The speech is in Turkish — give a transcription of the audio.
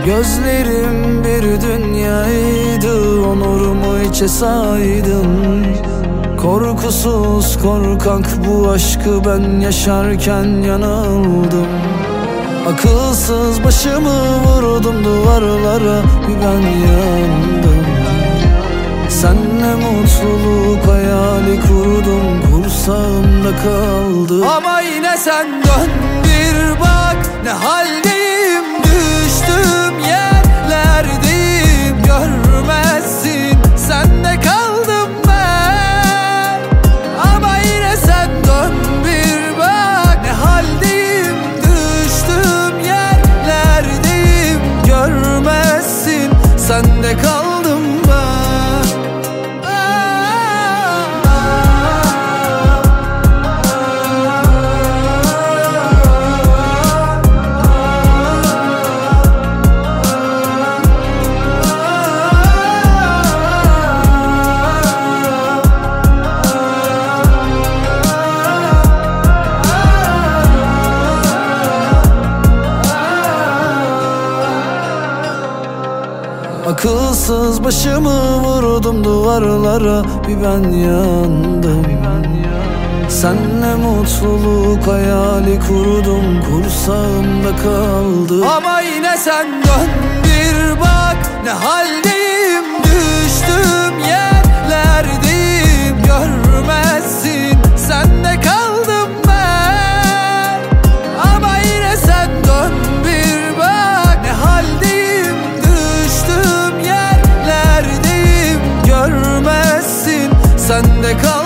Gözlerim bir dünyaydı, onurumu içe saydım. Korkusuz korkak bu aşkı ben yaşarken yanıldım. Akılsız başımı vurdum duvarlara, bir ben yandım. Senle mutluluk hayali kurdum, kursağımda kaldı. Ama yine sen dön bir bak, ne haldeyim, düştüm yerlerdeyim. Görmezsin, sende kaldım ben. Ama yine sen dön bir bak, ne haldeyim, düştüm yerlerdeyim. Görmezsin, sende kaldım ben. Akılsız başımı vurdum duvarlara, bir ben yandım. Senle mutluluk hayali kurdum, kursağımda kaldı. Ama yine sen dön bir bak, ne haldeyim, düştüm yerlerdeyim. Görmezsin, sende kaldım ben. Ama yine sen dön bir bak, ne haldeyim, düştüm yerlerdeyim. Görmezsin, sende kaldım.